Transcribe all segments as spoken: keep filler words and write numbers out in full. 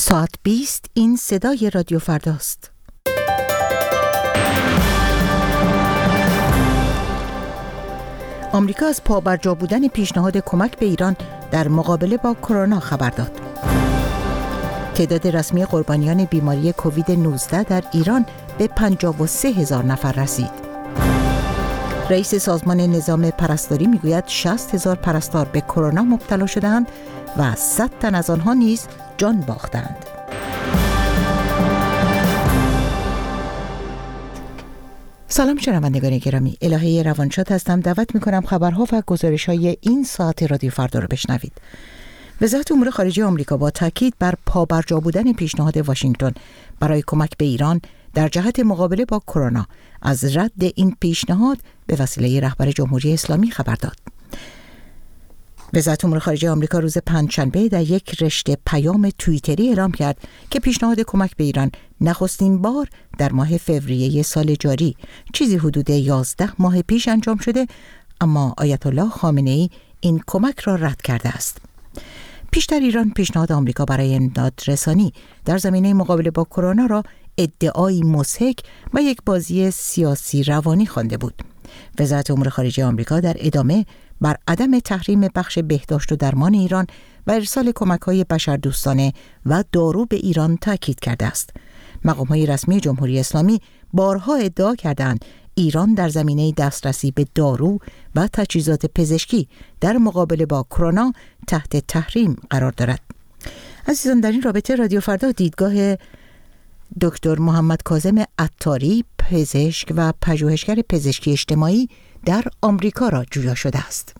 ساعت بیست این صدای رادیو فرداست. آمریکا از پابرجا بودن پیشنهاد کمک به ایران در مقابله با کرونا خبر داد. تعداد رسمی قربانیان بیماری کووید نوزده در ایران به پنجاه و سه هزار نفر رسید. رئیس سازمان نظام پرستاری میگوید شصت هزار پرستار به کرونا مبتلا شدند و صد تن از آنها نیز جان باختند. سلام شنوندگان گرامی، الهه روانشاد هستم. دعوت میکنم خبرها و گزارش‌های این ساعت رادیو فردا رو بشنوید. وزارت امور خارجه آمریکا با تاکید بر پابرجا بودن پیشنهاد واشنگتن برای کمک به ایران در جهت مقابله با کرونا از رد این پیشنهاد به وسیله رهبر جمهوری اسلامی خبر داد. وزارت امور خارجه آمریکا روز پنجشنبه در یک رشته پیام توییتری اعلام کرد که پیشنهاد کمک به ایران نخستین بار در ماه فوریه سال جاری، چیزی حدود یازده ماه پیش انجام شده، اما آیت الله خامنه ای این کمک را رد کرده است. پیشتر ایران پیشنهاد آمریکا برای امداد رسانی در زمینه مقابله با کرونا را ادعایی مضحک و یک بازی سیاسی روانی خوانده بود. وزارت امور خارجه آمریکا در ادامه بر عدم تحریم بخش بهداشت و درمان ایران و ارسال کمک‌های بشردوستانه و دارو به ایران تاکید کرده است. مقام‌های رسمی جمهوری اسلامی بارها ادعا کردند ایران در زمینه دسترسی به دارو و تجهیزات پزشکی در مقابله با کرونا تحت تحریم قرار دارد. عزیزان، در این رابطه رادیو فردا دیدگاه دکتر محمد کاظم عطاری، پزشک و پژوهشگر پزشکی اجتماعی در آمریکا را جویا شده است.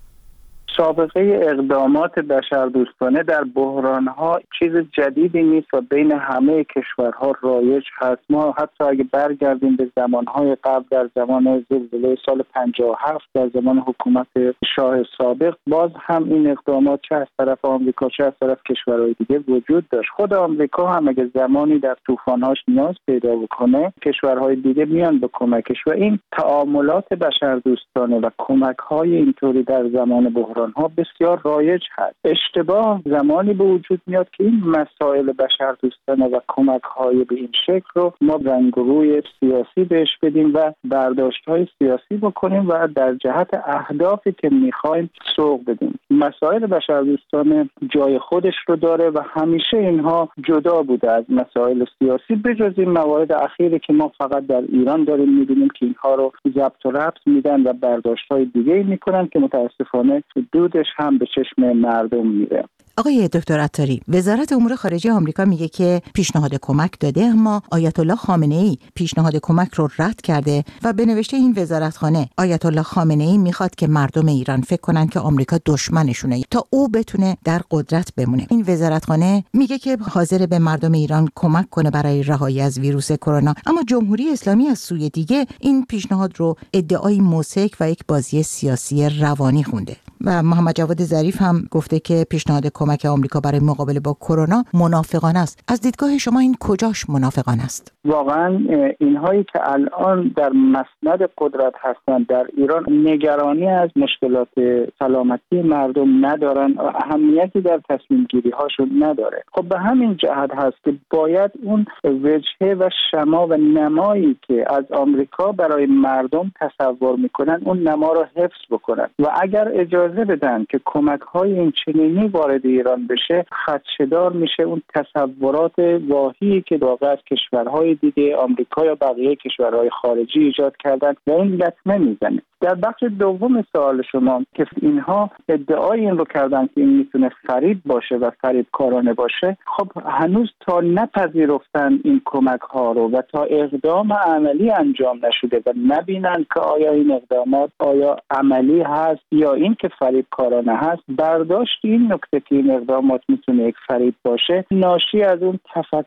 سابقه اقدامات بشردوستانه در بحران‌ها چیز جدیدی نیست و بین همه کشورها رایج هست. ما حتی اگه برگردیم به زمانهای قبل، در زمان زلزله سال پنجاه و هفت، در زمان حکومت شاه سابق، باز هم این اقدامات چه از طرف آمریکا چه از طرف کشورهای دیگه وجود داشت. خود آمریکا هم اگه زمانی در طوفان‌هاش نیاز پیدا بکنه، کشورهای دیگه میان به کمکش و این تعاملات بشردوستانه و کمک‌های اینطوری در زمان بحران ها بسیار رایج هست. اشتباه زمانی به وجود میاد که این مسائل بشردوستانه و کمک های به این شکل رو ما رنگ و روی سیاسی بهش بدیم و برداشت های سیاسی بکنیم و در جهت اهدافی که میخوایم سوق بدیم. مسائل بشردوستانه جای خودش رو داره و همیشه اینها جدا بوده از مسائل سیاسی، بجز این موارد اخیری که ما فقط در ایران داریم میبینیم که اینها رو ضبط و ربط میدن و برداشت های دیگه میکنن که متاسفانه دودش هم به چشم مردم میره. آقای دکتر عطاری، وزارت امور خارجه آمریکا میگه که پیشنهاد کمک داده، اما آیت الله خامنه ای پیشنهاد کمک رو رد کرده و به نوشته این وزارتخانه آیت الله خامنه ای میخواد که مردم ایران فکر کنن که آمریکا دشمنشونه تا او بتونه در قدرت بمونه. این وزارتخانه میگه که حاضر به مردم ایران کمک کنه برای رهایی از ویروس کرونا، اما جمهوری اسلامی از سوی دیگه این پیشنهاد رو ادعای موثق و یک بازی سیاسی روانی خونده. و محمد جواد ظریف هم گفته که پیشنهاد کمک آمریکا برای مقابله با کرونا منافقانه است. از دیدگاه شما این کجاش منافقانه است؟ واقعا اینهایی که الان در مسند قدرت هستند در ایران نگرانی از مشکلات سلامتی مردم ندارن و اهمیتی در تصمیم گیری هاشون نداره. خب به همین جهت هست که باید اون وجهه و شما و نمایی که از آمریکا برای مردم تصور میکنن اون نما رو حفظ بکنن و اگر اجازه بدن که کمک های این چنینی وارد ایران بشه، خدشه‌دار میشه اون تصورات واهی که واقعا از کشورهای دیگه آمریکا یا بقیه کشورهای خارجی ایجاد کردن و این لطمه میزنه. در بخش دوم سوال شما که اینها ادعای این رو کردن که این میتونه فریب باشه و فریبکارانه باشه، خب هنوز تا نپذیرفتن این کمک ها رو و تا اقدام عملی انجام نشده و نبینن که آیا این اقدامات آیا عملی هست یا این که فریبکارانه هست، برداشت این نکته که این اقدامات میتونه یک فریب باشه ناشی از اون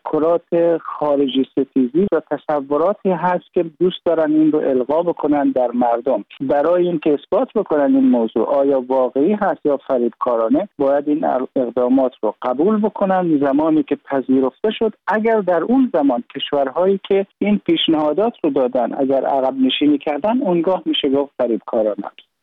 تفکرات خارجی ستیزی و تصوراتی هست که دوست دارن این رو القا بکنن در مردم. برای اینکه اثبات بکنن این موضوع آیا واقعی هست یا فریبکارانه، باید این اقدامات رو قبول بکنن. زمانی که پذیرفته شد، اگر در اون زمان کشورهایی که این پیشنهادات رو دادن اگر عقب نشینی کردن، اونگاه میشه گفت فریبکارانه.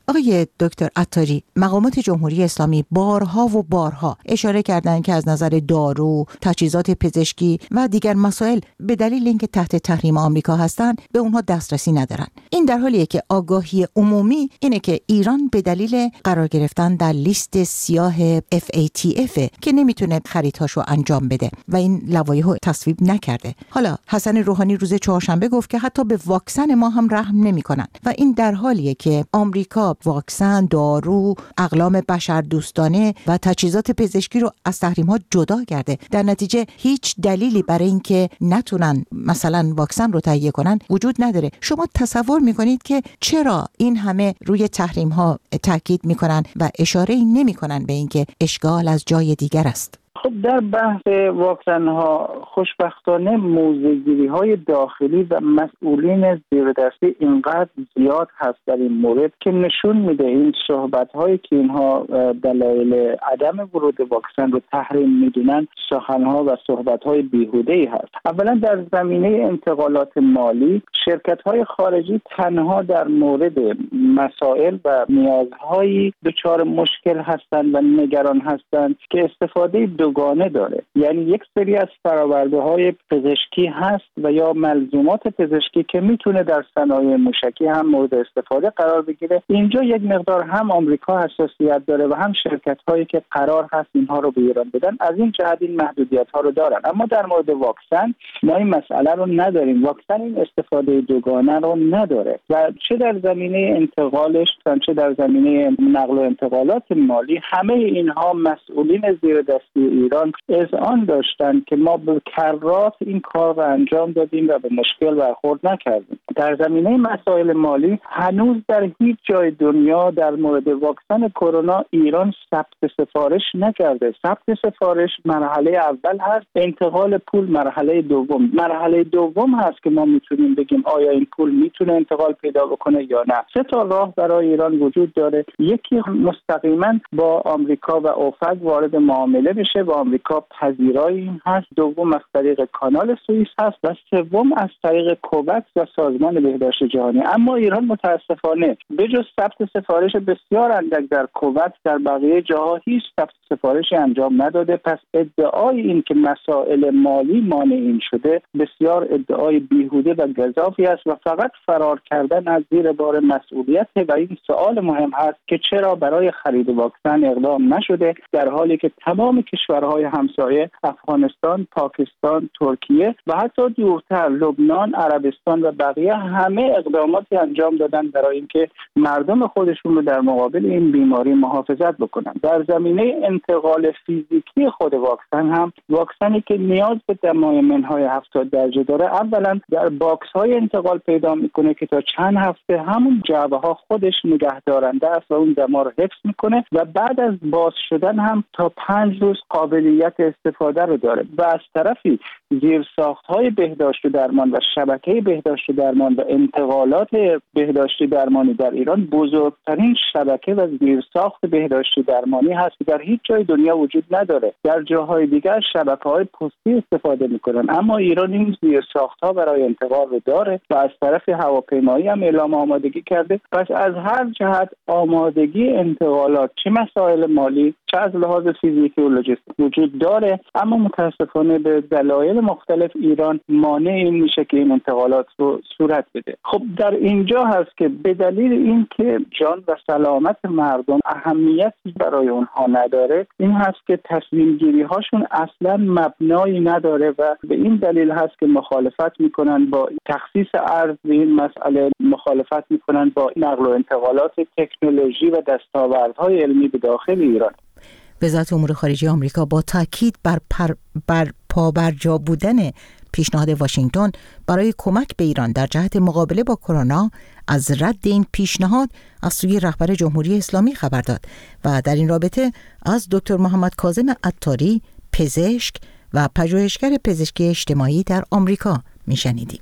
آقای دکتر عطاری، مقامات جمهوری اسلامی بارها و بارها اشاره کردند که از نظر دارو، تجهیزات پزشکی و دیگر مسائل به دلیل اینکه تحت تحریم آمریکا هستند به اونها دسترسی ندارن. این در حالیه که آگاهی عمومی اینه که ایران به دلیل قرار گرفتن در لیست سیاه اف ای تی اف که نمیتونه خریدهاشو انجام بده و این لوایحو تصویب نکرده. حالا حسن روحانی روز چهارشنبه گفت که حتی به واکسن ما هم رحم نمیکنن و این در حالیه که آمریکا واکسن، دارو، اقلام بشردوستانه و تجهیزات پزشکی رو از تحریم‌ها جدا کرده. در نتیجه هیچ دلیلی برای اینکه نتونن مثلا واکسن رو تهیه کنن وجود نداره. شما تصور میکنید که چرا این همه روی تحریم‌ها تاکید میکنن و اشاره‌ای نمیکنن به اینکه اشکال از جای دیگر است؟ خب در بحث واکسن ها خوشبختانه موضع‌گیری های داخلی و مسئولین زیردستی اینقدر زیاد هست در این مورد که نشون میده این صحبت هایی که اینها دلایل عدم ورود واکسن رو تحریم میدونن سخن ها و صحبت های بیهوده‌ای هست. اولا در زمینه انتقالات مالی شرکت های خارجی تنها در مورد مسائل و نیازهایی دچار مشکل هستند و نگران هستند که استفاده دوگانه داره. یعنی یک سری از فرآورده‌های پزشکی هست و یا ملزومات پزشکی که میتونه در صنایع موشکی هم مورد استفاده قرار بگیره. اینجا یک مقدار هم آمریکا حساسیت داره و هم شرکت‌هایی که قرار هست اینها رو به ایران بدن از این جهت این محدودیت‌ها رو دارن. اما در مورد واکسن ما این مسئله رو نداریم. واکسن این استفاده دوگانه رو نداره و چه در زمینه انتقالش چه در زمینه نقل و انتقالات مالی همه اینها مسئولین زیردستی ایران اذعان داشتند که ما به کرات این کار رو انجام دادیم و به مشکل برخورد نکردیم. در زمینه مسائل مالی هنوز در هیچ جای دنیا در مورد واکسن کرونا ایران ثبت سفارش نکرده. ثبت سفارش مرحله اول هست، انتقال پول مرحله دوم. مرحله دوم هست که ما میتونیم بگیم آیا این پول میتونه انتقال پیدا بکنه یا نه. سه تا راه برای ایران وجود داره. یکی مستقیما با آمریکا و اوپک وارد معامله بشه و آمریکا پذیرای این هست. دوم از طریق کانال سوئیس هست و سوم از طریق کووکس و سازمان بهداشت جهانی. اما ایران متاسفانه به جز ثبت سفارش بسیار اندک در کووکس در بقیه جاها هیچ ثبت سفارشی انجام نداده. پس ادعای این که مسائل مالی مانع این شده بسیار ادعای بیهوده و گزافی است و فقط فرار کردن از زیر بار مسئولیت و این سوال مهم هست که چرا برای خرید واکسن اقدام نشده در حالی که تمام کشورهای همسایه افغانستان، پاکستان، ترکیه و حتی دورتر لبنان، عربستان و بقیه همه اقداماتی انجام دادن برای اینکه مردم خودشون رو در مقابل این بیماری محافظت بکنن. در زمینه انتقال فیزیکی خود واکسن هم واکسنی که نیاز به دمای منهای هفتاد درجه داره اولا در باکس های انتقال پیدا میکنه که تا چند هفته همون جعبه ها خودش نگهدارنده است و اون دما رو حفظ میکنه و بعد از باز شدن هم تا پنج روز قابلیت استفاده رو داره و از طرفی زیرساخت‌های بهداشت و درمان و شبکه بهداشت و درمان و انتقالات بهداشتی درمانی در ایران بزرگترین شبکه و زیرساخت بهداشتی درمانی هست که در هیچ جای دنیا وجود نداره. در جاهای دیگر شبکه‌های پستی استفاده می‌کنن اما ایران این زیرساخت‌ها برای انتقال رو داره و از طرف هواپیمایی هم اعلام آمادگی کرده. پس از هر جهت آمادگی انتقالات چه مسائل مالی چه از لحاظ فیزیکی و لوجستیک وجود داره اما متاسفانه به دلایل مختلف ایران مانع این میشه که این انتقالات رو صورت بده. خب در اینجا هست که به دلیل اینکه جان و سلامت مردم اهمیتی برای اونها نداره این هست که تصمیم گیری هاشون اصلا مبنایی نداره و به این دلیل هست که مخالفت میکنن با تخصیص ارز به این مسئله، مخالفت میکنن با نقل و انتقالات تکنولوژی و دستاوردهای علمی به داخل ایران. وزارت امور خارجه آمریکا با تاکید بر پر بر پابرجا بودن پیشنهاد واشنگتن برای کمک به ایران در جهت مقابله با کرونا از رد این پیشنهاد از سوی رهبر جمهوری اسلامی خبر داد و در این رابطه از دکتر محمد کاظم عطاری پزشک و پژوهشگر پزشکی اجتماعی در آمریکا میشنیدیم.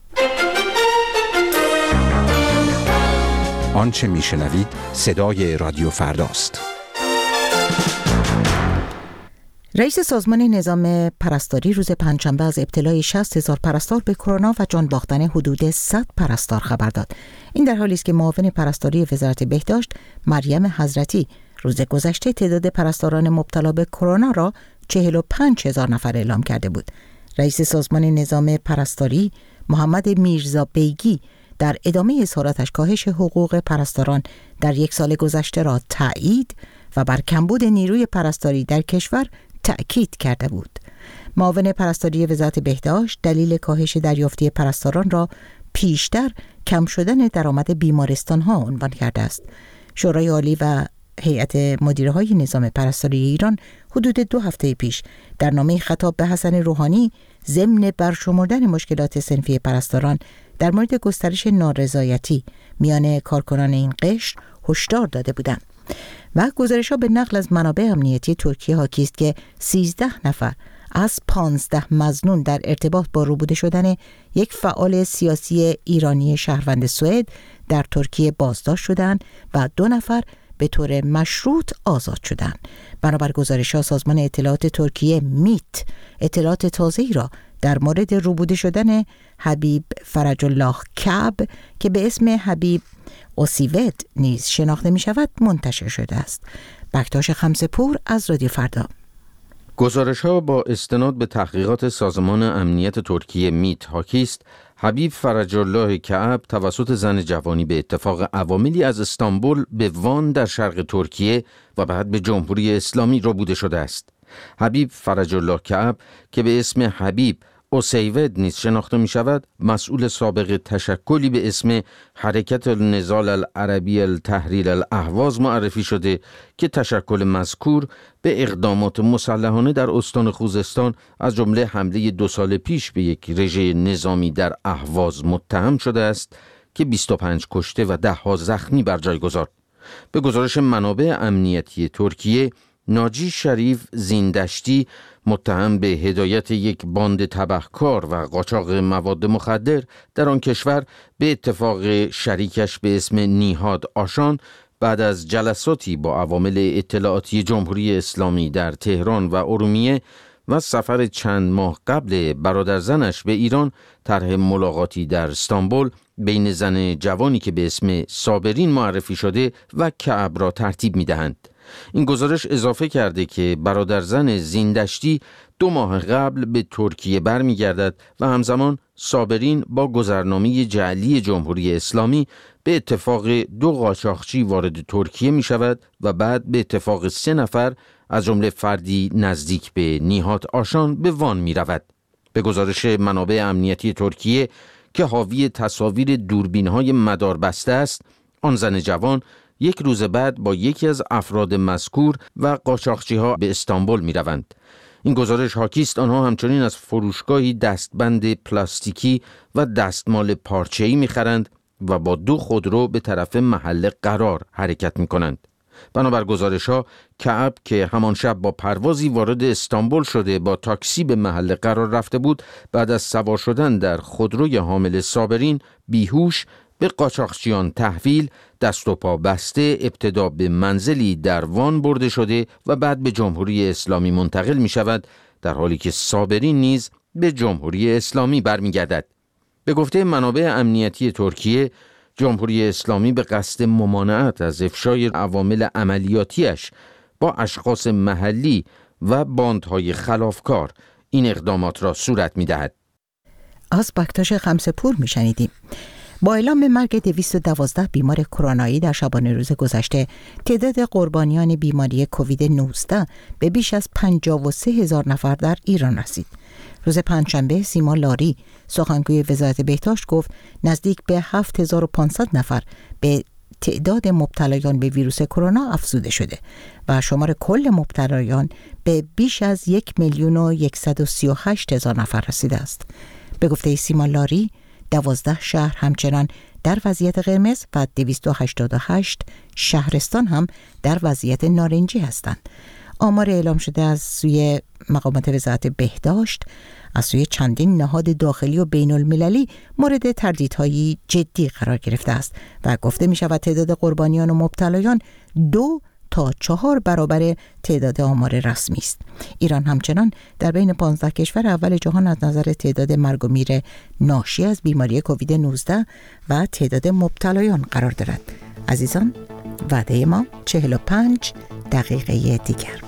آنچه میشنوید صدای رادیو فرداست. رئیس سازمان نظام پرستاری روز پنجشنبه از ابتلای شصت هزار پرستار به کرونا و جان باختن حدود صد پرستار خبر داد. این در حالی است که معاون پرستاری وزارت بهداشت مریم حضرتی روز گذشته تعداد پرستاران مبتلا به کرونا را چهل و پنج هزار نفر اعلام کرده بود. رئیس سازمان نظام پرستاری محمد میرزا بیگی در ادامه اظهاراتش کاهش حقوق پرستاران در یک سال گذشته را تایید و بر کمبود نیروی پرستاری در کشور تأکید کرده بود. معاون پرستاری وزارت بهداشت دلیل کاهش دریافتی پرستاران را پیشتر کم شدن درآمد بیمارستان‌ها عنوان کرده است. شورای عالی و هیئت مدیره‌های نظام پرستاری ایران حدود دو هفته پیش در نامه خطاب به حسن روحانی ضمن برشمردن مشکلات صنفی پرستاران در مورد گسترش نارضایتی میان کارکنان این قشر هشدار داده بودند. و گزارش‌ها به نقل از منابع امنیتی ترکیه حاکی است که سیزده نفر از پانزده مظنون در ارتباط با ربوده شدن یک فعال سیاسی ایرانی شهروند سوئد در ترکیه بازداشت شدند و دو نفر به طور مشروط آزاد شدند. بنابر گزارش‌ها سازمان اطلاعات ترکیه میت اطلاعات تازه‌ای را در مورد ربوده شدن حبیب فرج الله کعب که به اسم حبیب اوسیوت نیز شناخته می شود منتشر شده است. بکتاش خمسه‌پور از رادیو فردا. گزارش‌ها با استناد به تحقیقات سازمان امنیت ترکیه میت حاکی است حبیب فرج الله کعب توسط زن جوانی به اتفاق عواملی از استانبول به وان در شرق ترکیه و بعد به جمهوری اسلامی ربوده شده است. حبیب فرج الله کعب که به اسم حبیب اوسیوت نیز شناخته می شود، مسئول سابق تشکلی به اسم حرکت النضال العربی التحریر الاهواز معرفی شده که تشکل مذکور به اقدامات مسلحانه در استان خوزستان از جمله حمله دو سال پیش به یک رژه نظامی در اهواز متهم شده است که بیست و پنج کشته و ده ها زخمی بر جای گذارد. به گزارش منابع امنیتی ترکیه، ناجی شریف زیندشتی متهم به هدایت یک باند تبهکار و قاچاق مواد مخدر در آن کشور به اتفاق شریکش به اسم نیهاد آشان بعد از جلساتی با عوامل اطلاعاتی جمهوری اسلامی در تهران و ارومیه و سفر چند ماه قبل برادرزنش به ایران طرح ملاقاتی در استانبول بین زن جوانی که به اسم صابرین معرفی شده و کعب را ترتیب می‌دهند. این گزارش اضافه کرده که برادرزن زیندشتی دو ماه قبل به ترکیه برمیگردد و همزمان صابرین با گذرنامه جعلی جمهوری اسلامی به اتفاق دو قاچاقچی وارد ترکیه می شود و بعد به اتفاق سه نفر از جمله فردی نزدیک به نیهاد آشان به وان می رود. به گزارش منابع امنیتی ترکیه که حاوی تصاویر دوربین‌های مداربسته است، آن زن جوان یک روز بعد با یکی از افراد مذکور و قاچاقچی‌ها به استانبول می‌روند. این گزارش حاکی است آنها همچنین از فروشگاهی دستبند پلاستیکی و دستمال پارچه‌ای می‌خرند و با دو خودرو به طرف محل قرار حرکت می‌کنند. بنابر گزارش‌ها کعب که همان شب با پروازی وارد استانبول شده با تاکسی به محل قرار رفته بود، بعد از سوار شدن در خودروی حامل صابرین بیهوش به قاچاقچیان تحویل، دست و پا بسته ابتدا به منزلی در وان برده شده و بعد به جمهوری اسلامی منتقل می شود، در حالی که صابرین نیز به جمهوری اسلامی برمیگردد. به گفته منابع امنیتی ترکیه، جمهوری اسلامی به قصد ممانعت از افشای عوامل عملیاتیش با اشخاص محلی و باندهای خلافکار این اقدامات را صورت می دهد. از بکتاش خمسه‌پور می شنیدیم. با اعلام مرگ دویست و دوازده بیمار کرونایی در شبانه روز گذشته، تعداد قربانیان بیماری کووید نوزده به بیش از پنجاه و سه هزار نفر در ایران رسید. روز پنجشنبه سیما لاری سخنگوی وزارت بهداشت گفت نزدیک به هفت هزار و پانصد نفر به تعداد مبتلایان به ویروس کرونا افزوده شده و شمار کل مبتلایان به بیش از یک میلیون و صد و سی و هشت هزار نفر رسیده است. به گفته سیما لاری، دوازده شهر همچنان در وضعیت قرمز و دویست و هشتاد و هشت شهرستان هم در وضعیت نارنجی هستند. آمار اعلام شده از سوی مقامات وزارت بهداشت از سوی چندین نهاد داخلی و بین المللی مورد تردیدهای جدی قرار گرفته است و گفته می شود تعداد قربانیان و مبتلایان دو تا چهار برابر تعداد آمار رسمی است. ایران همچنان در بین پانزده کشور اول جهان از نظر تعداد مرگ و میر ناشی از بیماری کووید نوزده و تعداد مبتلایان قرار دارد. عزیزان، وعده ما چهل و پنج دقیقه دیگر.